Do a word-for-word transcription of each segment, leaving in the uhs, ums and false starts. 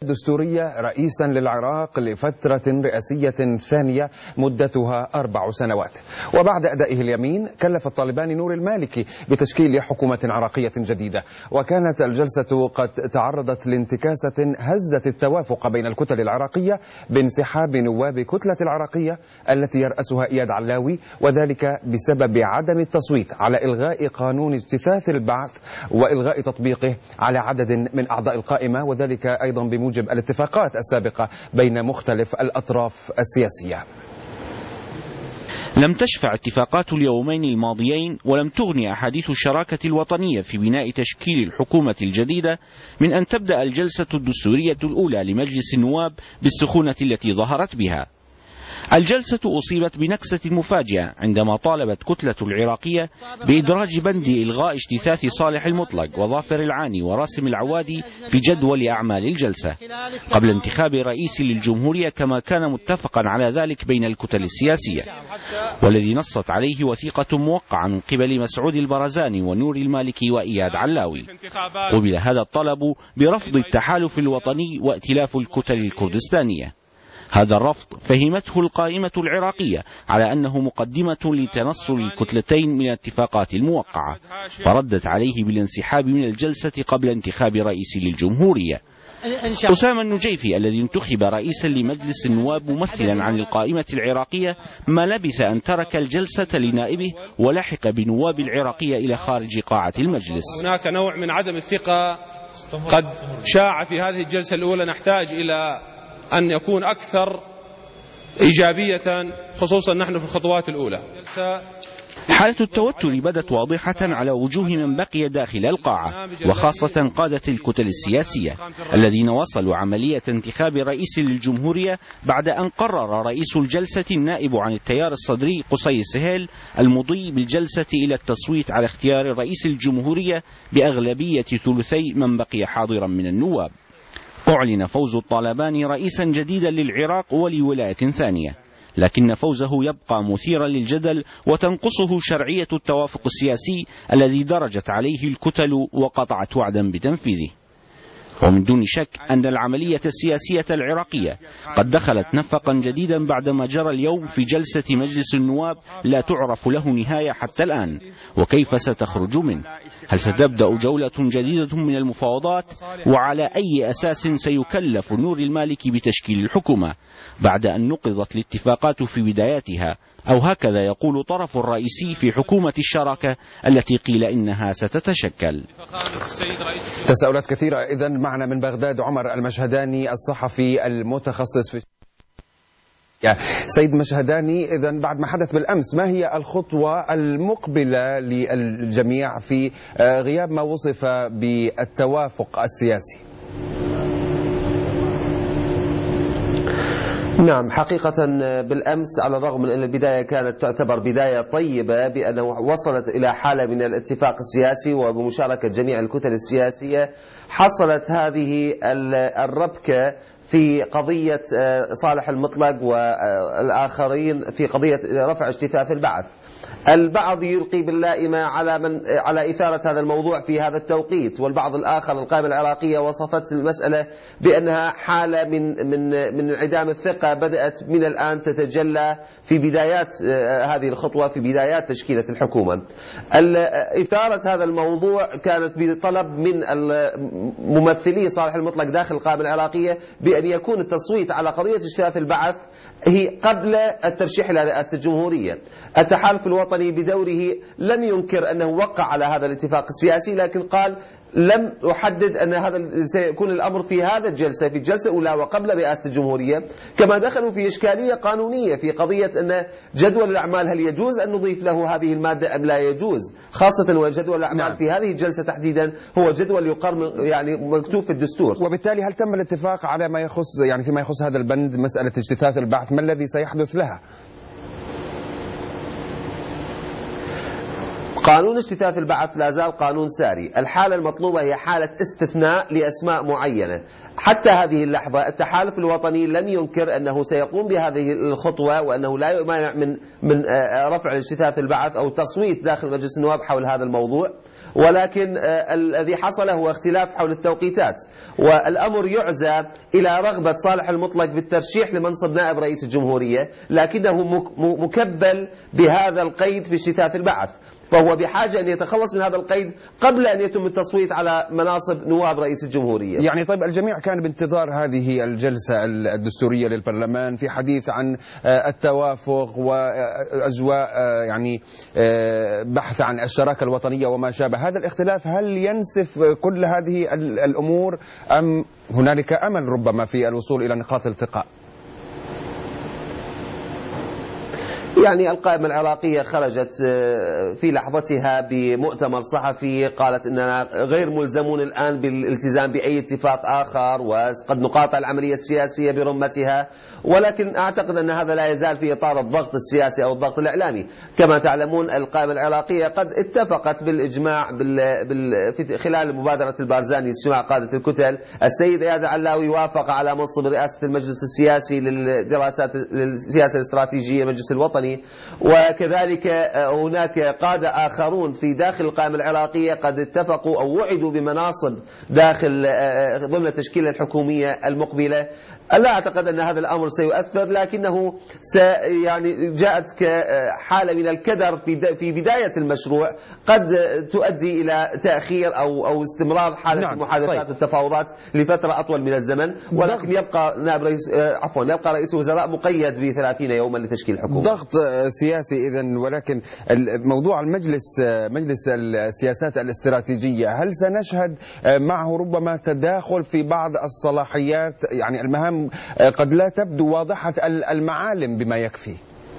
دستورية رئيسا للعراق لفترة رئاسية ثانية مدتها أربع سنوات. وبعد أدائه اليمين كلف الطالباني نور المالكي بتشكيل حكومة عراقية جديدة، وكانت الجلسة قد تعرضت لانتكاسة هزت التوافق بين الكتل العراقية بانسحاب نواب كتلة العراقية التي يرأسها إياد علاوي، وذلك بسبب عدم التصويت على إلغاء قانون اجتثاث البعث وإلغاء تطبيقه على عدد من أعضاء القائمة، وذلك أيضا بموجب الاتفاقات السابقة بين مختلف الأطراف السياسية. لم تشفع اتفاقات اليومين الماضيين ولم تغني أحاديث الشراكة الوطنية في بناء تشكيل الحكومة الجديدة من أن تبدأ الجلسة الدستورية الأولى لمجلس النواب بالسخونة التي ظهرت بها. الجلسة أصيبت بنكسة مفاجئة عندما طالبت كتلة العراقية بإدراج بند إلغاء اجتثاث صالح المطلق وظافر العاني وراسم العوادي في جدول أعمال الجلسة قبل انتخاب رئيس للجمهورية كما كان متفقا على ذلك بين الكتل السياسية، والذي نصت عليه وثيقة موقعة من قبل مسعود البرزاني ونور المالكي وإياد علاوي. قبل هذا الطلب برفض التحالف الوطني وائتلاف الكتل الكردستانية. هذا الرفض فهمته القائمة العراقية على أنه مقدمة لتنصل الكتلتين من الاتفاقات الموقعة، فردت عليه بالانسحاب من الجلسة قبل انتخاب رئيس للجمهورية. أسامة النجيفي الذي انتخب رئيسا لمجلس النواب ممثلا عن القائمة العراقية ما لبث أن ترك الجلسة لنائبه ولحق بنواب العراقية إلى خارج قاعة المجلس. هناك نوع من عدم الثقة قد شاع في هذه الجلسة الأولى، نحتاج إلى أن يكون أكثر إيجابية، خصوصا نحن في الخطوات الأولى. حالة التوتر بدت واضحة على وجوه من بقي داخل القاعة، وخاصة قادة الكتل السياسية الذين وصلوا عملية انتخاب رئيس للجمهورية بعد أن قرر رئيس الجلسة النائب عن التيار الصدري قصي سهيل المضي بالجلسة إلى التصويت على اختيار رئيس الجمهورية بأغلبية ثلثي من بقي حاضرا من النواب. أعلن فوز الطالباني رئيسا جديدا للعراق ولولاية ثانية، لكن فوزه يبقى مثيرا للجدل وتنقصه شرعية التوافق السياسي الذي درجت عليه الكتل وقطعت وعدا بتنفيذه. ومن دون شك أن العملية السياسية العراقية قد دخلت نفقا جديدا بعدما جرى اليوم في جلسة مجلس النواب لا تعرف له نهاية حتى الآن، وكيف ستخرج منه؟ هل ستبدأ جولة جديدة من المفاوضات؟ وعلى أي أساس سيكلف نور المالكي بتشكيل الحكومة بعد أن نقضت الاتفاقات في بداياتها، أو هكذا يقول طرف الرئيسي في حكومة الشراكة التي قيل إنها ستتشكل؟ تساؤلات كثيرة. إذن معنا من بغداد عمر المشهداني الصحفي المتخصص في سيد مشهداني، إذن بعد ما حدث بالأمس ما هي الخطوة المقبلة للجميع في غياب ما وصف بالتوافق السياسي؟ نعم، حقيقة بالأمس على الرغم من أن البداية كانت تعتبر بداية طيبة بأنه وصلت إلى حالة من الاتفاق السياسي وبمشاركة جميع الكتل السياسية، حصلت هذه الربكة في قضية صالح المطلق والآخرين في قضية رفع اجتثاث البعث. البعض يلقي باللائمة على من على إثارة هذا الموضوع في هذا التوقيت، والبعض الآخر القائمة العراقية وصفت المسألة بأنها حالة من من من انعدام الثقة بدأت من الآن تتجلى في بدايات هذه الخطوة، في بدايات تشكيلة الحكومة. إثارة هذا الموضوع كانت بطلب من ممثلي صالح المطلق داخل القائمة العراقية بأن يكون التصويت على قضية اجتثاث البعث هي قبل الترشيح إلى رئاسة الجمهورية. التحالف الوطني بدوره لم ينكر أنه وقع على هذا الاتفاق السياسي، لكن قال لم أحدد أن هذا سيكون الأمر في هذا الجلسة، في الجلسة الأولى وقبل رئاسة الجمهورية. كما دخلوا في إشكالية قانونية في قضية أن جدول الأعمال هل يجوز أن نضيف له هذه المادة أم لا يجوز، خاصة وجدول الأعمال نعم. في هذه الجلسة تحديدا هو جدول يقر يعني مكتوب في الدستور. وبالتالي هل تم الاتفاق على ما يخص يعني فيما يخص هذا البند مسألة اجتثاث البعث؟ ما الذي سيحدث لها؟ قانون اجتثاث البعث لا زال قانون ساري. الحالة المطلوبة هي حالة استثناء لأسماء معينة. حتى هذه اللحظة التحالف الوطني لم ينكر أنه سيقوم بهذه الخطوة وأنه لا يمانع من من رفع اجتثاث البعث أو تصويت داخل مجلس النواب حول هذا الموضوع. ولكن الذي حصل هو اختلاف حول التوقيتات، والأمر يعزى إلى رغبة صالح المطلق بالترشيح لمنصب نائب رئيس الجمهورية، لكنه مكبل بهذا القيد في شتات البعث، فهو بحاجة أن يتخلص من هذا القيد قبل أن يتم التصويت على مناصب نواب رئيس الجمهورية. يعني طيب الجميع كان بانتظار هذه الجلسة الدستورية للبرلمان في حديث عن التوافق وأجواء يعني بحث عن الشراكة الوطنية وما شابه. هذا الاختلاف هل ينسف كل هذه الأمور أم هنالك أمل ربما في الوصول إلى نقاط التقاء؟ يعني القائمة العراقية خرجت في لحظتها بمؤتمر صحفي قالت أننا غير ملزمون الآن بالالتزام بأي اتفاق آخر وقد نقاطع العملية السياسية برمتها، ولكن أعتقد أن هذا لا يزال في إطار الضغط السياسي أو الضغط الإعلامي. كما تعلمون القائمة العراقية قد اتفقت بالإجماع بال... بال... في خلال مبادرة البارزاني اجتماع قادة الكتل، السيد إياد علاوي وافق على منصب رئاسة المجلس السياسي للدراسات للسياسة الاستراتيجية المجلس الوطني، وكذلك هناك قادة آخرون في داخل القائمة العراقية قد اتفقوا أو وعدوا بمناصب داخل ضمن التشكيلة الحكومية المقبلة. لا أعتقد أن هذا الأمر سيؤثر، لكنه سي يعني جاءت كحالة من الكدر في في بداية المشروع قد تؤدي إلى تأخير أو أو استمرار حالة نعم. المحادثات طيب. والتفاوضات لفترة أطول من الزمن، ولكن يبقى نائب رئيس عفوا يبقى رئيس الوزراء مقيد بثلاثين يوما لتشكيل الحكومة. ضغط سياسي إذن، ولكن موضوع المجلس مجلس السياسات الاستراتيجية هل سنشهد معه ربما تداخل في بعض الصلاحيات؟ يعني المهام قد لا تبدو واضحة المعالم بما يكفي.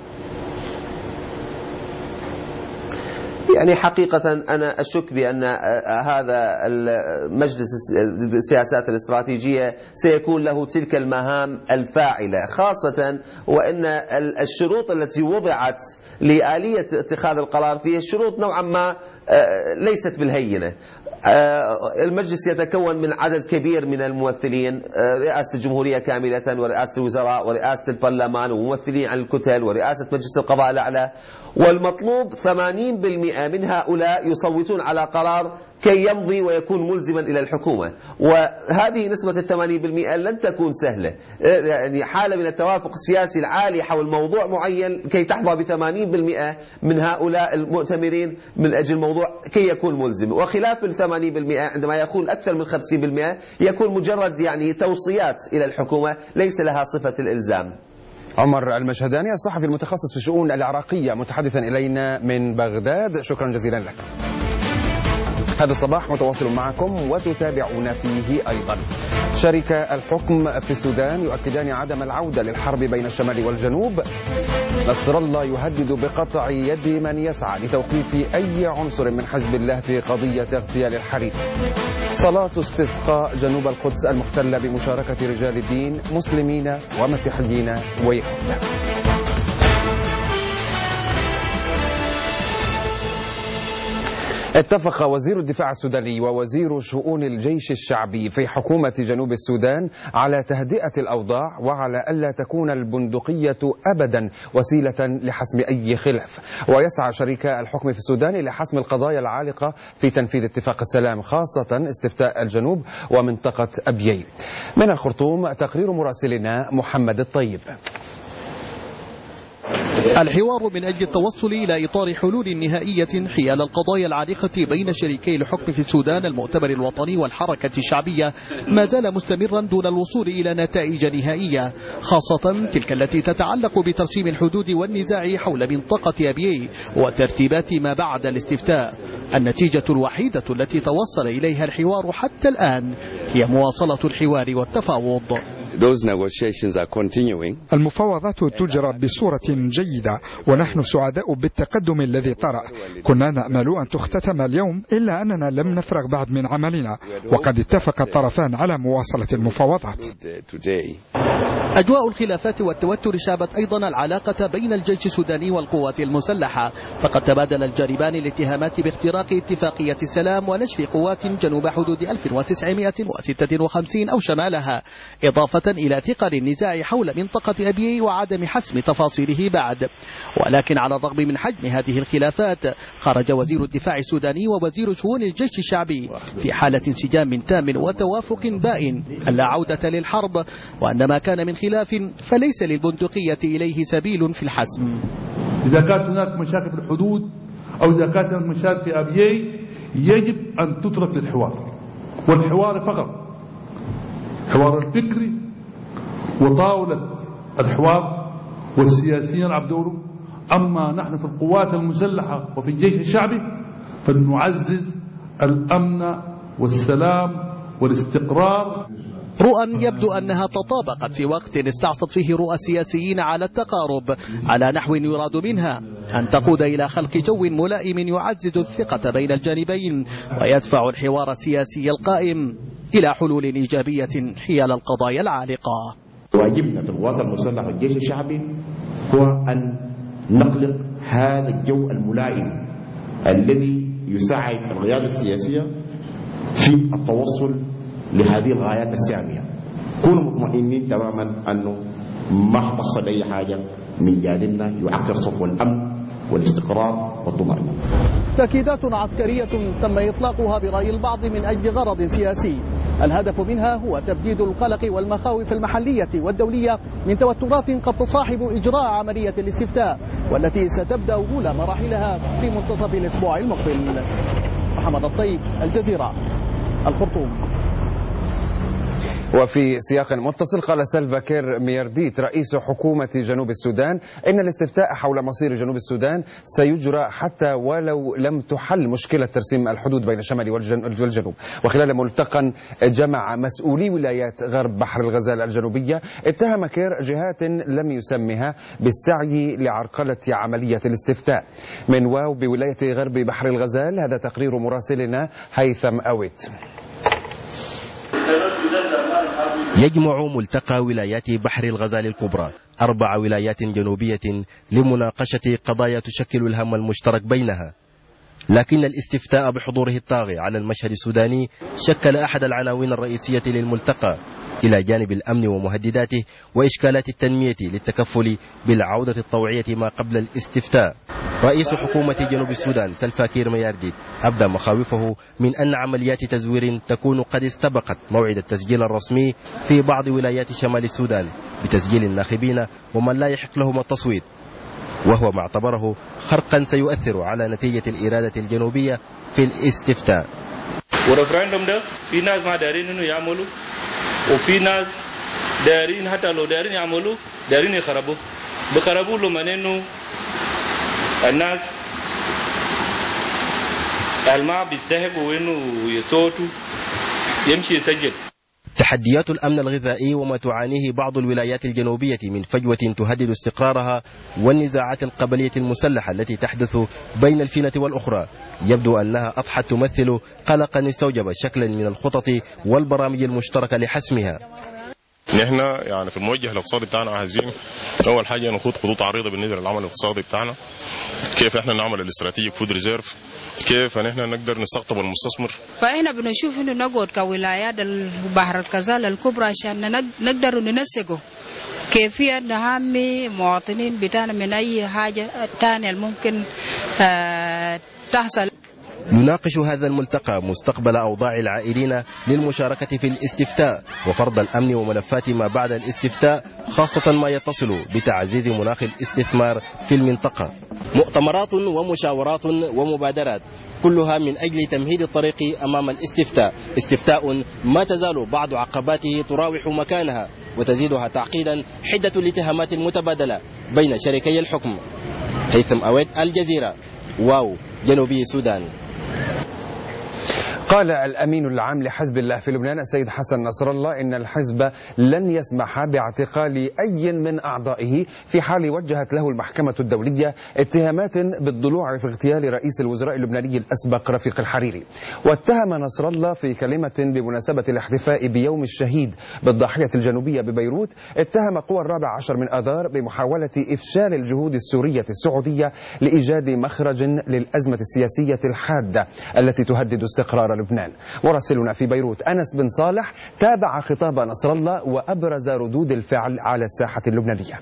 يعني حقيقة أنا أشك بأن هذا المجلس السياسات الاستراتيجية سيكون له تلك المهام الفاعلة، خاصة وأن الشروط التي وضعت لآلية اتخاذ القرار فيه شروط نوعا ما ليست بالهينة. المجلس يتكون من عدد كبير من الممثلين، رئاسة الجمهورية كاملة ورئاسة الوزراء ورئاسة البرلمان وممثلين عن الكتل ورئاسة مجلس القضاء الأعلى، والمطلوب ثمانين بالمئة من هؤلاء يصوتون على قرار كي يمضي ويكون ملزما إلى الحكومة، وهذه نسبة الثمانين بالمئة لن تكون سهلة، يعني حالة من التوافق السياسي العالي حول موضوع معين كي تحظى بثمانين بالمئة من هؤلاء المؤتمرين من أجل موضوع كي يكون ملزم، وخلاف الثمانين بالمئة عندما يكون أكثر من خمسين بالمئة يكون مجرد يعني توصيات إلى الحكومة ليس لها صفة الإلزام. عمر المشهداني الصحفي المتخصص في الشؤون العراقية متحدثا إلينا من بغداد، شكرا جزيلا لك. هذا الصباح متواصل معكم وتتابعون فيه أيضا. شركة الحكم في السودان يؤكدان عدم العودة للحرب بين الشمال والجنوب. نصر الله يهدد بقطع يد من يسعى لتوقيف أي عنصر من حزب الله في قضية اغتيال الحريري. صلاة استسقاء جنوب القدس المحتلة بمشاركة رجال الدين مسلمين ومسيحيين ويهود. اتفق وزير الدفاع السوداني ووزير شؤون الجيش الشعبي في حكومة جنوب السودان على تهدئة الأوضاع وعلى ألا تكون البندقية أبدا وسيلة لحسم أي خلاف. ويسعى شركاء الحكم في السودان إلى حسم القضايا العالقة في تنفيذ اتفاق السلام، خاصة استفتاء الجنوب ومنطقة أبيي. من الخرطوم تقرير مراسلنا محمد الطيب. الحوار من أجل التوصل إلى إطار حلول نهائية حيال القضايا العالقة بين شريكي الحكم في السودان المؤتمر الوطني والحركة الشعبية ما زال مستمرا دون الوصول إلى نتائج نهائية، خاصة تلك التي تتعلق بترسيم الحدود والنزاع حول منطقة أبيي وترتيبات ما بعد الاستفتاء. النتيجة الوحيدة التي توصل إليها الحوار حتى الآن هي مواصلة الحوار والتفاوض. المفاوضات تجرى بصورة جيدة ونحن سعداء بالتقدم الذي طرأ. كنا نأمل أن تختتم اليوم إلا أننا لم نفرغ بعد من عملنا، وقد اتفق الطرفان على مواصلة المفاوضات. أجواء الخلافات والتوتر شابت أيضا العلاقة بين الجيش السوداني والقوات المسلحة، فقد تبادل الجانبان الاتهامات باختراق اتفاقية السلام ونشر قوات جنوب حدود ألف وتسعمائة وستة وخمسين أو شمالها، إضافة إضافة إلى ثقل النزاع حول منطقة أبيي وعدم حسم تفاصيله بعد. ولكن على الرغم من حجم هذه الخلافات خرج وزير الدفاع السوداني ووزير شؤون الجيش الشعبي في حالة انسجام تام وتوافق بائن ألا عودة للحرب، وأن ما كان من خلاف فليس للبندقية إليه سبيل في الحسم. إذا كانت هناك مشاكل في الحدود أو إذا كانت هناك مشاكل في أبيي يجب أن تترك للحوار، والحوار فقط حوار الفكري، وطاولة الحوار والسياسيين يلعب دوره. أما نحن في القوات المسلحة وفي الجيش الشعبي فنعزز الأمن والسلام والاستقرار. رؤى يبدو أنها تطابقت في وقت استعصت فيه رؤى السياسيين على التقارب على نحو يراد منها أن تقود إلى خلق جو ملائم يعزز الثقة بين الجانبين ويدفع الحوار السياسي القائم إلى حلول إيجابية حيال القضايا العالقة. واجبنا في القوات المسلحة والجيش الشعبي هو أن نخلق هذا الجو الملائم الذي يساعد القيادة السياسية في التوصل لهذه الغايات السامية. كونوا مطمئنين تماما أنه ما حتصل أي حاجة من جانبنا يعكر صفو الأمن والاستقرار والطمأنينة. تأكيدات عسكرية تم إطلاقها برأي البعض من أجل غرض سياسي، الهدف منها هو تبديد القلق والمخاوف المحلية والدولية من توترات قد تصاحب إجراء عملية الاستفتاء والتي ستبدأ أولى مراحلها في منتصف الأسبوع المقبل. محمد الطيب، الجزيرة، الخرطوم. وفي سياق متصل قال سلفا كير ميرديت رئيس حكومة جنوب السودان إن الاستفتاء حول مصير جنوب السودان سيجرى حتى ولو لم تحل مشكلة ترسيم الحدود بين الشمال والجنوب. وخلال ملتقى جمع مسؤولي ولايات غرب بحر الغزال الجنوبية اتهم كير جهات لم يسمها بالسعي لعرقلة عملية الاستفتاء. من واو بولاية غرب بحر الغزال، هذا تقرير مراسلنا هيثم أويت. يجمع ملتقى ولايات بحر الغزال الكبرى أربع ولايات جنوبية لمناقشة قضايا تشكل الهم المشترك بينها، لكن الاستفتاء بحضوره الطاغي على المشهد السوداني شكل أحد العناوين الرئيسية للملتقى، إلى جانب الأمن ومهدداته وإشكالات التنمية للتكفل بالعودة الطوعية ما قبل الاستفتاء. رئيس حكومة جنوب السودان سلفا كير ميرديت أبدى مخاوفه من أن عمليات تزوير تكون قد استبقت موعد التسجيل الرسمي في بعض ولايات شمال السودان بتسجيل الناخبين ومن لا يحق لهم التصويت، وهو ما اعتبره خرقا سيؤثر على نتيجة الإرادة الجنوبية في الاستفتاء. ورفراندوم ده في ناس ما دارين انه يعملوا وفي ناس دارين حتى لو دارين يعملوا دارين يخربوا بخربوا له من انه الناس الماء بيستحقوا انه يصوتوا يمشي يسجل. تحديات الأمن الغذائي وما تعانيه بعض الولايات الجنوبية من فجوة تهدد استقرارها والنزاعات القبلية المسلحة التي تحدث بين الفينة والأخرى يبدو أنها أضحت تمثل قلقا استوجب شكلا من الخطط والبرامج المشتركة لحسمها. نحن يعني في الموجه الاقتصادي بتاعنا عايزين أول حاجة نخوض خطوط عريضة بالنسبة للعمل الاقتصادي بتاعنا، كيف احنا نعمل الاستراتيجيك فود ريزيرف، كيف نحن نقدر نستقطب المستثمر. فاحنا بنشوف انه نقعد كولايات البحر الغزال الكبرى عشان نقدر ننسقه كيفية نحمي مواطنين بتاعنا من اي حاجة تانية الممكن تحصل. يناقش هذا الملتقى مستقبل أوضاع العائلين للمشاركة في الاستفتاء وفرض الأمن وملفات ما بعد الاستفتاء، خاصة ما يتصل بتعزيز مناخ الاستثمار في المنطقة. مؤتمرات ومشاورات ومبادرات كلها من أجل تمهيد الطريق أمام الاستفتاء، استفتاء ما تزال بعض عقباته تراوح مكانها وتزيدها تعقيدا حدة الاتهامات المتبادلة بين شريكي الحكم. هيثم أويت، الجزيرة، واو، جنوبي السودان. قال الأمين العام لحزب الله في لبنان السيد حسن نصر الله إن الحزب لن يسمح باعتقال أي من أعضائه في حال وجهت له المحكمة الدولية اتهامات بالضلوع في اغتيال رئيس الوزراء اللبناني الأسبق رفيق الحريري. واتهم نصر الله في كلمة بمناسبة الاحتفاء بيوم الشهيد بالضاحية الجنوبية ببيروت، اتهم قوى الرابع عشر من آذار بمحاولة إفشال الجهود السورية السعودية لإيجاد مخرج للأزمة السياسية الحادة التي تهدد استقرار ولبنان. مراسلنا في بيروت أنس بن صالح تابع خطاب نصر الله وأبرز ردود الفعل على الساحة اللبنانية.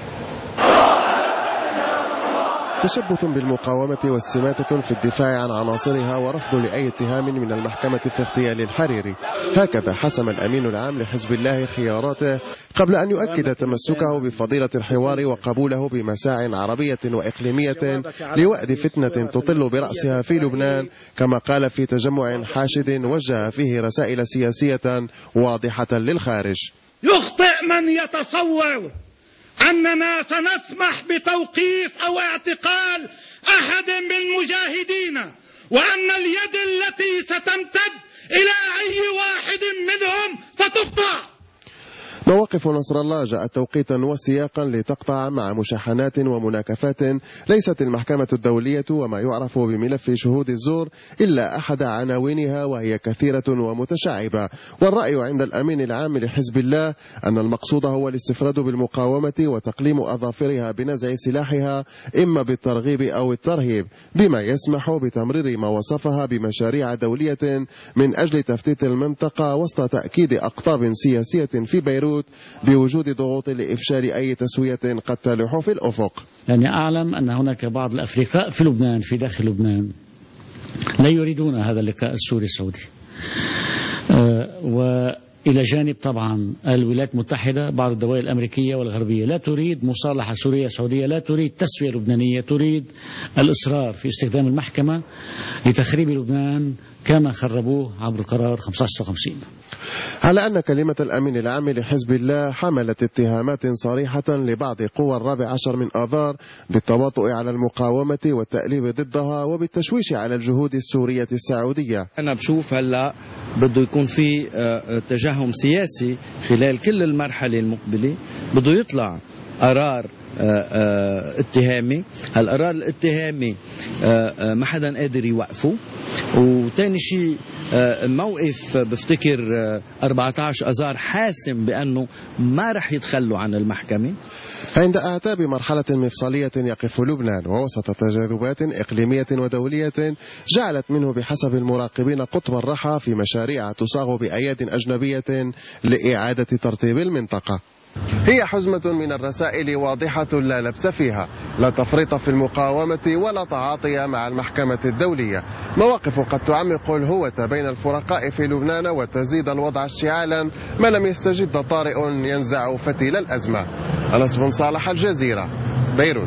تشبث بالمقاومة واستماتة في الدفاع عن عناصرها ورفض لأي اتهام من المحكمة في اغتيال الحريري. هكذا حسم الأمين العام لحزب الله خياراته قبل أن يؤكد تمسكه بفضيلة الحوار وقبوله بمساع عربية وإقليمية لوأد فتنة تطل برأسها في لبنان، كما قال في تجمع حاشد وجه فيه رسائل سياسية واضحة للخارج. يخطئ من يتصور أننا سنسمح بتوقيف أو اعتقال أحد من المجاهدين، وأن اليد التي ستمتد إلى أي واحد منهم ستقطع. مواقف نصر الله جاءت توقيتا وسياقا لتقطع مع مشاحنات ومناكفات ليست المحكمة الدولية وما يعرف بملف شهود الزور إلا أحد عناوينها، وهي كثيرة ومتشعبة. والرأي عند الأمين العام لحزب الله أن المقصود هو الاستفراد بالمقاومة وتقليم أظافرها بنزع سلاحها إما بالترغيب أو الترهيب، بما يسمح بتمرير ما وصفها بمشاريع دولية من أجل تفتيت المنطقة، وسط تأكيد أقطاب سياسية في بيروت بوجود ضغوط لإفشال أي تسوية قد تلوح في الأفق. يعني أعلم أن هناك بعض الأفرقاء في لبنان في داخل لبنان لا يريدون هذا اللقاء السوري السعودي، أه وإلى جانب طبعا الولايات المتحدة، بعض الدول الأمريكية والغربية لا تريد مصالحة سورية سعودية، لا تريد تسوية لبنانية، تريد الإصرار في استخدام المحكمة لتخريب لبنان كما خربوه عبر القرار خمسة عشر وخمسين. على أن كلمة الأمين العام لحزب الله حملت اتهامات صريحة لبعض قوى الرابع عشر من آذار بالتواطؤ على المقاومة والتأليب ضدها وبالتشويش على الجهود السورية السعودية. أنا بشوف هلأ بده يكون في تجهم سياسي خلال كل المرحلة المقبلة، بده يطلع قرار اتهامي. هالقرار الاتهامي ما حدا قادر يوقفه. وتاني شيء موقف بفتكر أربعة عشر أذار حاسم بأنه ما رح يتخلوا عن المحكمة. عند أعتاب مرحلة مفصلية يقف لبنان ووسط تجاذبات إقليمية ودولية جعلت منه بحسب المراقبين قطب الرحى في مشاريع تصاغ بأياد أجنبية لإعادة ترتيب المنطقة. هي حزمة من الرسائل واضحة لا لبس فيها، لا تفريط في المقاومة ولا تعاطي مع المحكمة الدولية. مواقف قد تعمق الهوة بين الفرقاء في لبنان وتزيد الوضع اشتعالا ما لم يستجد طارئ ينزع فتيل الأزمة. أنس بن صالح، الجزيرة، بيروت.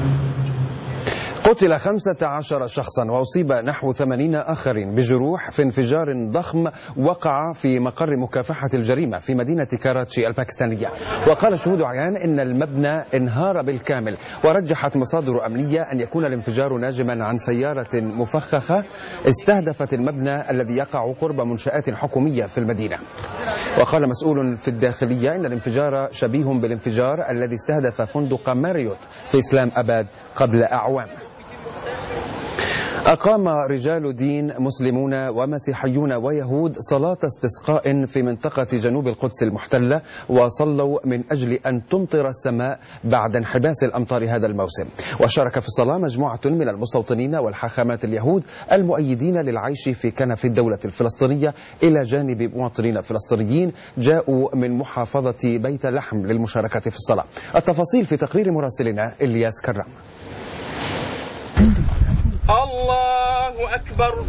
قتل خمسة عشر شخصا وأصيب نحو ثمانين آخرين بجروح في انفجار ضخم وقع في مقر مكافحة الجريمة في مدينة كاراتشي الباكستانية. وقال شهود عيان إن المبنى انهار بالكامل، ورجحت مصادر أمنية أن يكون الانفجار ناجما عن سيارة مفخخة استهدفت المبنى الذي يقع قرب منشآت حكومية في المدينة. وقال مسؤول في الداخلية إن الانفجار شبيه بالانفجار الذي استهدف فندق ماريوت في إسلام أباد قبل أعوام. أقام رجال دين مسلمون ومسيحيون ويهود صلاة استسقاء في منطقة جنوب القدس المحتلة، وصلوا من أجل أن تمطر السماء بعد انحباس الأمطار هذا الموسم. وشارك في الصلاة مجموعة من المستوطنين والحاخامات اليهود المؤيدين للعيش في كنف الدولة الفلسطينية إلى جانب مواطنين فلسطينيين جاءوا من محافظة بيت لحم للمشاركة في الصلاة. التفاصيل في تقرير مراسلنا إلياس كرام. الله أكبر.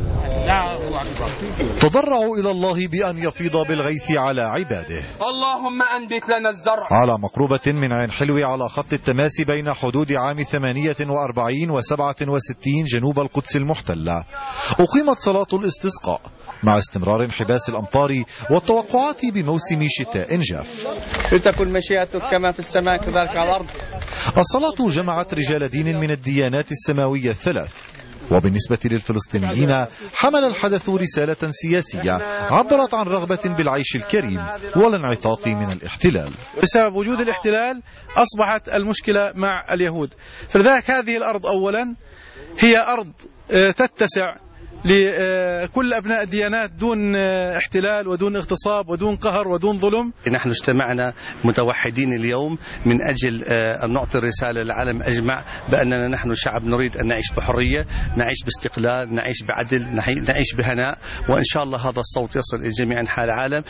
تضرعوا إلى الله بأن يفيض بالغيث على عباده. اللهم أنبت لنا الزرع. على مقربة من عين حلوة على خط التماس بين حدود عام ثمانية وأربعين وسبعة وستين جنوب القدس المحتلة أقيمت صلاة الاستسقاء مع استمرار انحباس الأمطار والتوقعات بموسم شتاء جاف. لتكن مشيئتك كما في السماء كذلك على الأرض. الصلاة جمعت رجال دين من الديانات السماوية الثلاث. وبالنسبة للفلسطينيين حمل الحدث رسالة سياسية عبرت عن رغبة بالعيش الكريم والانعطاف من الاحتلال. بسبب وجود الاحتلال أصبحت المشكلة مع اليهود، فلذلك هذه الأرض أولا هي أرض تتسع لكل أبناء الديانات دون احتلال ودون اغتصاب ودون قهر ودون ظلم. نحن اجتمعنا متوحدين اليوم من أجل أن نعطي الرسالة للعالم أجمع بأننا نحن شعب نريد أن نعيش بحرية، نعيش باستقلال، نعيش بعدل، نعيش بهناء، وإن شاء الله هذا الصوت يصل إلى جميع أنحاء العالم.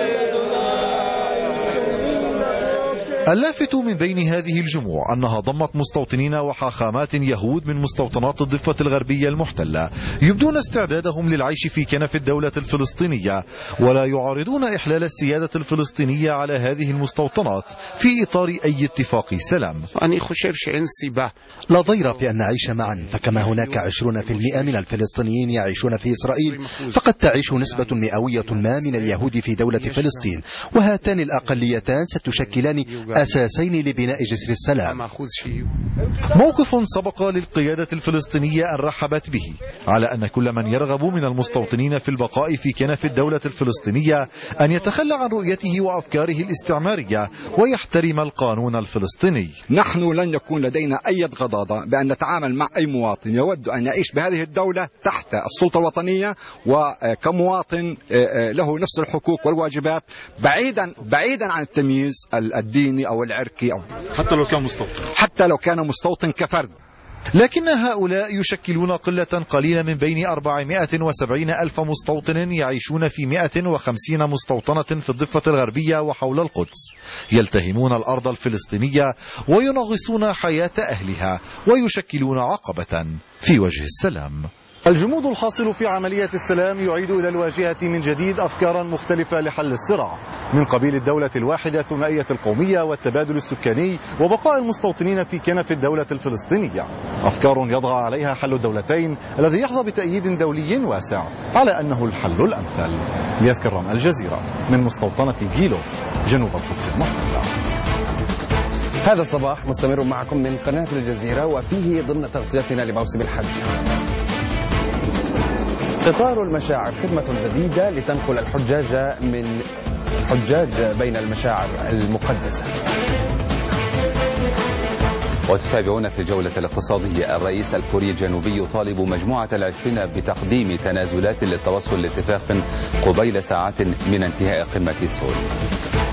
اللافت من بين هذه الجموع أنها ضمت مستوطنين وحاخامات يهود من مستوطنات الضفة الغربية المحتلة يبدون استعدادهم للعيش في كنف الدولة الفلسطينية، ولا يعارضون إحلال السيادة الفلسطينية على هذه المستوطنات في إطار أي اتفاق سلام. لا ضير في أن نعيش معا، فكما هناك عشرون بالمئة من الفلسطينيين يعيشون في إسرائيل، فقد تعيش نسبة مئوية ما من اليهود في دولة فلسطين، وهاتان الأقليتان ستشكلان أساسين لبناء جسر السلام. موقف سبق للقيادة الفلسطينية أن رحبت به، على أن كل من يرغب من المستوطنين في البقاء في كنف الدولة الفلسطينية أن يتخلى عن رؤيته وأفكاره الاستعمارية ويحترم القانون الفلسطيني. نحن لن يكون لدينا أي غضاضة بأن نتعامل مع أي مواطن يود أن يعيش بهذه الدولة تحت السلطة الوطنية، وكمواطن له نفس الحقوق والواجبات، بعيدا بعيدا عن التمييز الديني أو العرقي، أو حتى لو كان مستوطن حتى لو كان مستوطن كفرد. لكن هؤلاء يشكلون قلة قليلة من بين أربعمائة وسبعين ألف مستوطن يعيشون في مائة وخمسين مستوطنة في الضفة الغربية وحول القدس، يلتهمون الأرض الفلسطينية وينغصون حياة أهلها ويشكلون عقبة في وجه السلام. الجمود الحاصل في عملية السلام يعيد إلى الواجهة من جديد أفكارا مختلفة لحل الصراع، من قبيل الدولة الواحدة ثنائية القومية والتبادل السكاني وبقاء المستوطنين في كنف الدولة الفلسطينية، أفكار يضغى عليها حل الدولتين الذي يحظى بتأييد دولي واسع على أنه الحل الأمثل. الياس كرام، الجزيرة، من مستوطنة جيلو جنوب القدس المحتلة. هذا الصباح مستمر معكم من قناة الجزيرة، وفيه ضمن تغطيتنا لموسم الحج. قطار المشاعر خدمة جديدة لتنقل الحجاج من حجاج بين المشاعر المقدسة. وتتابعون في الجولة الاقتصادية. الرئيس الكوري الجنوبي يطالب مجموعة العشرين بتقديم تنازلات للتوصل لاتفاق قبيل ساعات من انتهاء قمة سول.